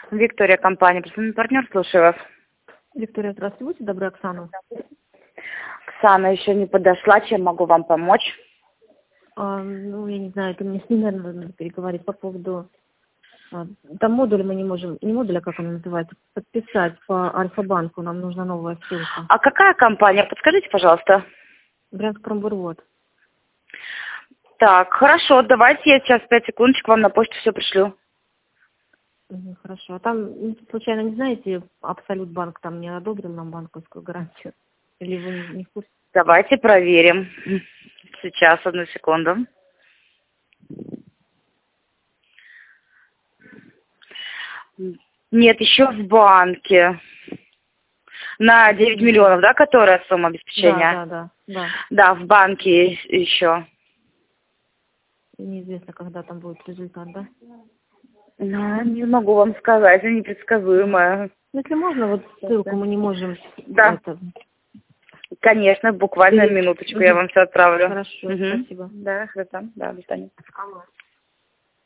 Виктория, компания «Персональный партнер», слушаю вас. Виктория, здравствуйте, будьте добры, Оксана. Оксана еще не подошла, чем могу вам помочь? Ну, я не знаю, это мне с ним, наверное, надо переговорить по поводу... Там модуль мы не можем, не модуль, а как он называется, подписать по Альфа-банку, нам нужна новая ссылка. А какая компания? Подскажите, пожалуйста. Брянск-Промбурвод. Так, хорошо, давайте я сейчас 5 секундочек вам на почту все пришлю. Хорошо. А там, случайно, не знаете, Абсолют банк там не одобрил нам банковскую гарантию? Или вы не в курсе? Давайте проверим. Сейчас, одну секунду. Нет, еще в банке. На 9 миллионов, да, которая сумма обеспечения? Да. Да, в банке еще. Неизвестно, когда там будет результат, да? Ну, не могу вам сказать, это непредсказуемое. Если можно, вот ссылку мы не можем... Да. Конечно, буквально минуточку я вам все отправлю. Хорошо, спасибо. Да, хорошо. Да, до свидания.